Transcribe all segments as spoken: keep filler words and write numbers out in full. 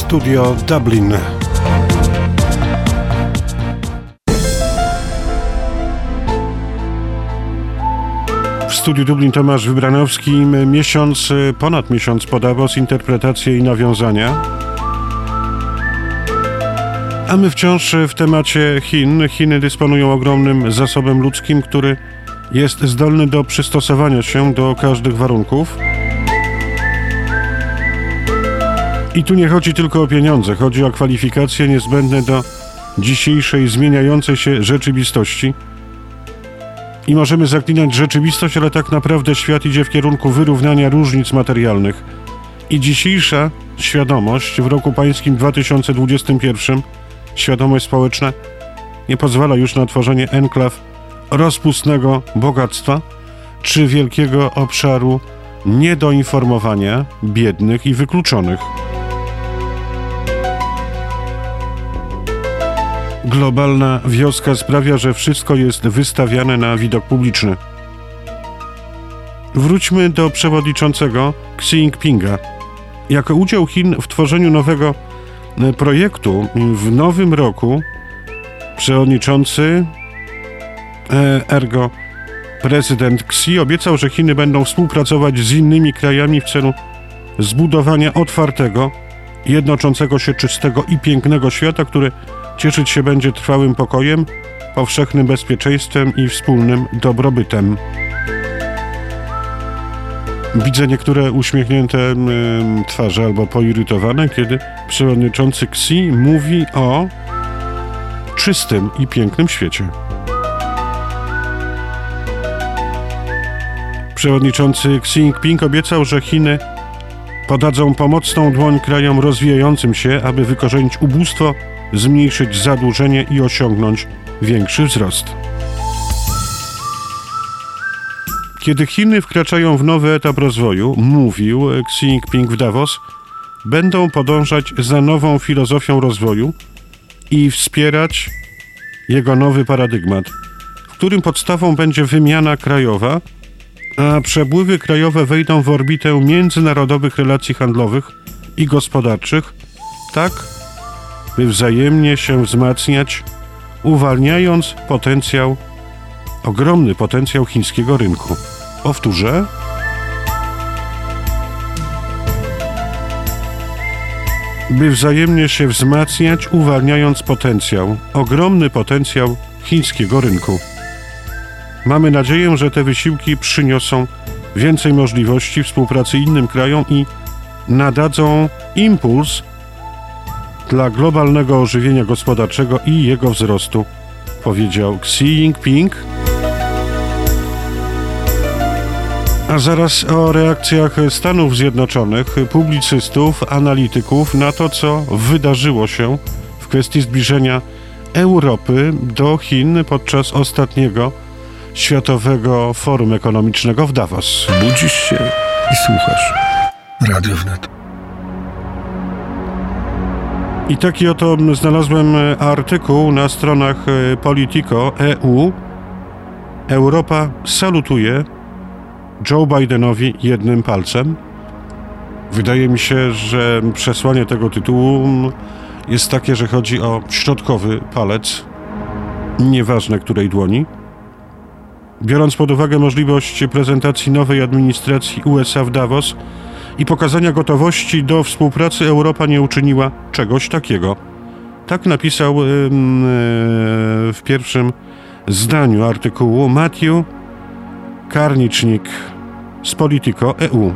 Studio Dublin. W Studiu Dublin Tomasz Wybranowski. Miesiąc, ponad miesiąc po Davos, interpretacje i nawiązania. A my wciąż w temacie Chin. Chiny dysponują ogromnym zasobem ludzkim, który jest zdolny do przystosowania się do każdych warunków. I tu nie chodzi tylko o pieniądze, chodzi o kwalifikacje niezbędne do dzisiejszej zmieniającej się rzeczywistości. I możemy zaklinać rzeczywistość, ale tak naprawdę świat idzie w kierunku wyrównania różnic materialnych. I dzisiejsza świadomość w roku pańskim dwa tysiące dwudziestym pierwszym, świadomość społeczna, nie pozwala już na tworzenie enklaw rozpustnego bogactwa czy wielkiego obszaru niedoinformowania biednych i wykluczonych. Globalna wioska sprawia, że wszystko jest wystawiane na widok publiczny. Wróćmy do przewodniczącego Xi Jinpinga. Jako udział Chin w tworzeniu nowego projektu w nowym roku przewodniczący, ergo prezydent Xi, obiecał, że Chiny będą współpracować z innymi krajami w celu zbudowania otwartego, jednoczącego się czystego i pięknego świata, który cieszyć się będzie trwałym pokojem, powszechnym bezpieczeństwem i wspólnym dobrobytem. Widzę niektóre uśmiechnięte y, twarze albo poirytowane, kiedy przewodniczący Xi mówi o czystym i pięknym świecie. Przewodniczący Xi Jinping obiecał, że Chiny podadzą pomocną dłoń krajom rozwijającym się, aby wykorzenić ubóstwo, zmniejszyć zadłużenie i osiągnąć większy wzrost. Kiedy Chiny wkraczają w nowy etap rozwoju, mówił Xi Jinping w Davos, będą podążać za nową filozofią rozwoju i wspierać jego nowy paradygmat, w którym podstawą będzie wymiana krajowa, a przepływy krajowe wejdą w orbitę międzynarodowych relacji handlowych i gospodarczych, tak by wzajemnie się wzmacniać, uwalniając potencjał, ogromny potencjał chińskiego rynku. Powtórzę. By wzajemnie się wzmacniać, uwalniając potencjał, ogromny potencjał chińskiego rynku. Mamy nadzieję, że te wysiłki przyniosą więcej możliwości współpracy innym krajom i nadadzą impuls dla globalnego ożywienia gospodarczego i jego wzrostu, powiedział Xi Jinping. A zaraz o reakcjach Stanów Zjednoczonych, publicystów, analityków na to, co wydarzyło się w kwestii zbliżenia Europy do Chin podczas ostatniego Światowego Forum Ekonomicznego w Davos. Budzisz się i słuchasz Radio Wnet. I taki oto znalazłem artykuł na stronach Politico E U. Europa salutuje Joe Bidenowi jednym palcem. Wydaje mi się, że przesłanie tego tytułu jest takie, że chodzi o środkowy palec, nieważne której dłoni. Biorąc pod uwagę możliwość prezentacji nowej administracji U S A w Davos i pokazania gotowości do współpracy, Europa nie uczyniła czegoś takiego. Tak napisał yy, yy, w pierwszym zdaniu artykułu Matthew Karnicznik z Politico E U.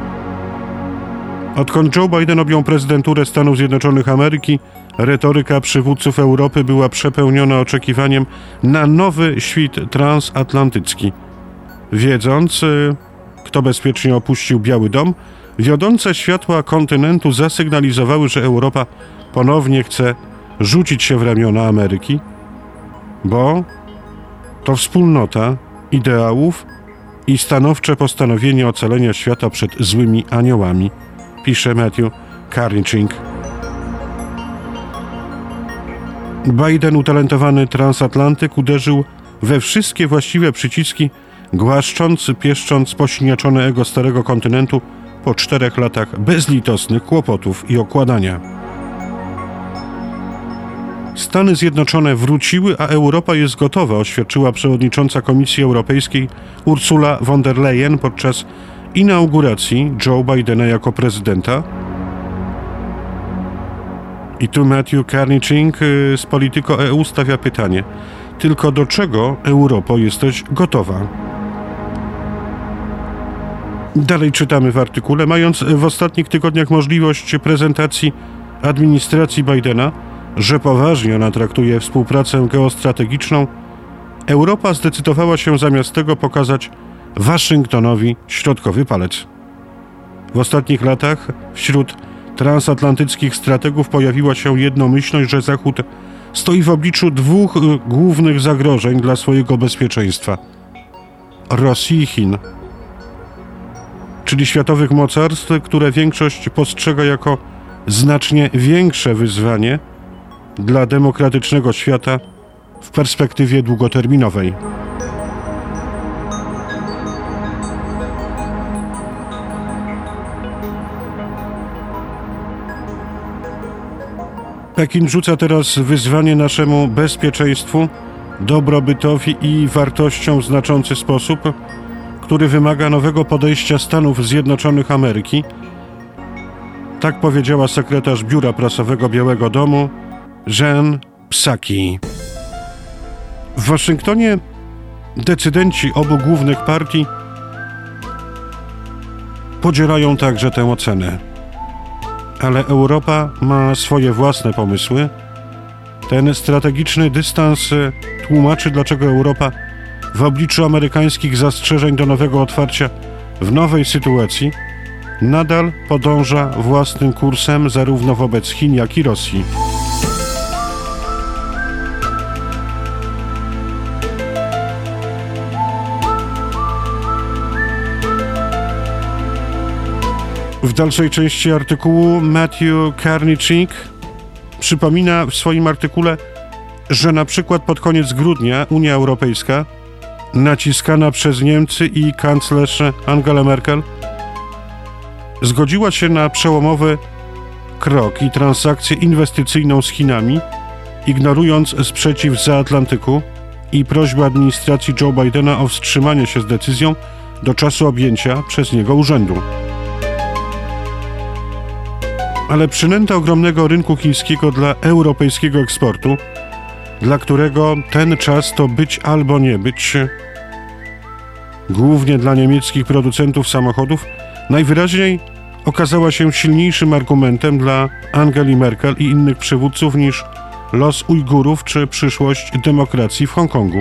Odkąd Joe Biden objął prezydenturę Stanów Zjednoczonych Ameryki, retoryka przywódców Europy była przepełniona oczekiwaniem na nowy świt transatlantycki. Wiedząc, kto bezpiecznie opuścił Biały Dom, wiodące światła kontynentu zasygnalizowały, że Europa ponownie chce rzucić się w ramiona Ameryki, bo to wspólnota ideałów i stanowcze postanowienie ocalenia świata przed złymi aniołami, pisze Matthew Karnicznik. Biden, utalentowany transatlantyk, uderzył we wszystkie właściwe przyciski, głaszcząc, pieszcząc posiniaczone ego starego kontynentu po czterech latach bezlitosnych kłopotów i okładania. Stany Zjednoczone wróciły, a Europa jest gotowa, oświadczyła przewodnicząca Komisji Europejskiej Ursula von der Leyen podczas inauguracji Joe Bidena jako prezydenta. I tu Matthew Carniching z Politico E U stawia pytanie: tylko do czego, Europo, jesteś gotowa? Dalej czytamy w artykule. Mając w ostatnich tygodniach możliwość prezentacji administracji Bidena, że poważnie ona traktuje współpracę geostrategiczną, Europa zdecydowała się zamiast tego pokazać Waszyngtonowi środkowy palec. W ostatnich latach wśród transatlantyckich strategów pojawiła się jednomyślność, że Zachód stoi w obliczu dwóch głównych zagrożeń dla swojego bezpieczeństwa: Rosji i Chin, czyli światowych mocarstw, które większość postrzega jako znacznie większe wyzwanie dla demokratycznego świata w perspektywie długoterminowej. Pekin rzuca teraz wyzwanie naszemu bezpieczeństwu, dobrobytowi i wartościom w znaczący sposób, który wymaga nowego podejścia Stanów Zjednoczonych Ameryki. Tak powiedziała sekretarz biura prasowego Białego Domu Jen Psaki. W Waszyngtonie decydenci obu głównych partii podzielają także tę ocenę. Ale Europa ma swoje własne pomysły. Ten strategiczny dystans tłumaczy, dlaczego Europa w obliczu amerykańskich zastrzeżeń do nowego otwarcia w nowej sytuacji nadal podąża własnym kursem zarówno wobec Chin, jak i Rosji. W dalszej części artykułu Matthew Carniching przypomina w swoim artykule, że na przykład pod koniec grudnia Unia Europejska, naciskana przez Niemcy i kanclerz Angela Merkel, zgodziła się na przełomowy krok i transakcję inwestycyjną z Chinami, ignorując sprzeciw zza Atlantyku i prośbę administracji Joe Bidena o wstrzymanie się z decyzją do czasu objęcia przez niego urzędu. Ale przynęta ogromnego rynku chińskiego dla europejskiego eksportu, dla którego ten czas to być albo nie być, głównie dla niemieckich producentów samochodów, najwyraźniej okazała się silniejszym argumentem dla Angeli Merkel i innych przywódców niż los Ujgurów czy przyszłość demokracji w Hongkongu.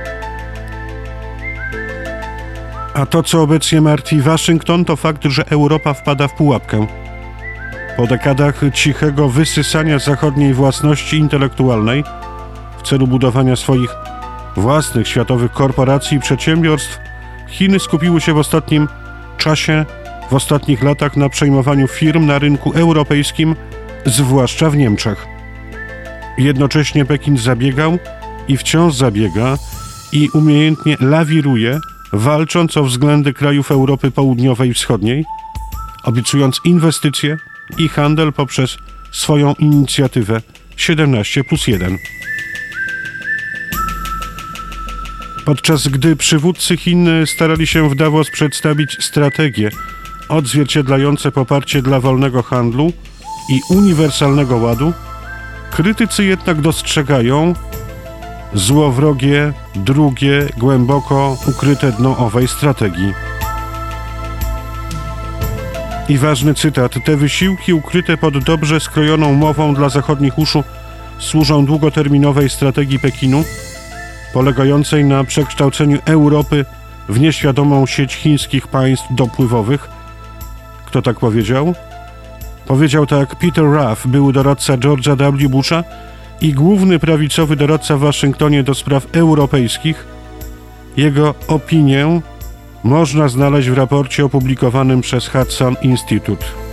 A to, co obecnie martwi Waszyngton, to fakt, że Europa wpada w pułapkę. Po dekadach cichego wysysania zachodniej własności intelektualnej w celu budowania swoich własnych światowych korporacji i przedsiębiorstw, Chiny skupiły się w ostatnim czasie, w ostatnich latach na przejmowaniu firm na rynku europejskim, zwłaszcza w Niemczech. Jednocześnie Pekin zabiegał i wciąż zabiega i umiejętnie lawiruje, walcząc o względy krajów Europy Południowej i Wschodniej, obiecując inwestycje i handel poprzez swoją inicjatywę siedemnaście plus jeden. Podczas gdy przywódcy Chin starali się w Davos przedstawić strategie odzwierciedlające poparcie dla wolnego handlu i uniwersalnego ładu, krytycy jednak dostrzegają złowrogie, drugie, głęboko ukryte dno owej strategii. I ważny cytat: te wysiłki ukryte pod dobrze skrojoną mową dla zachodnich uszu służą długoterminowej strategii Pekinu, polegającej na przekształceniu Europy w nieświadomą sieć chińskich państw dopływowych. Kto tak powiedział? Powiedział tak Peter Ruff, były doradca George'a W. Busha i główny prawicowy doradca w Waszyngtonie do spraw europejskich. Jego opinię można znaleźć w raporcie opublikowanym przez Hudson Institute.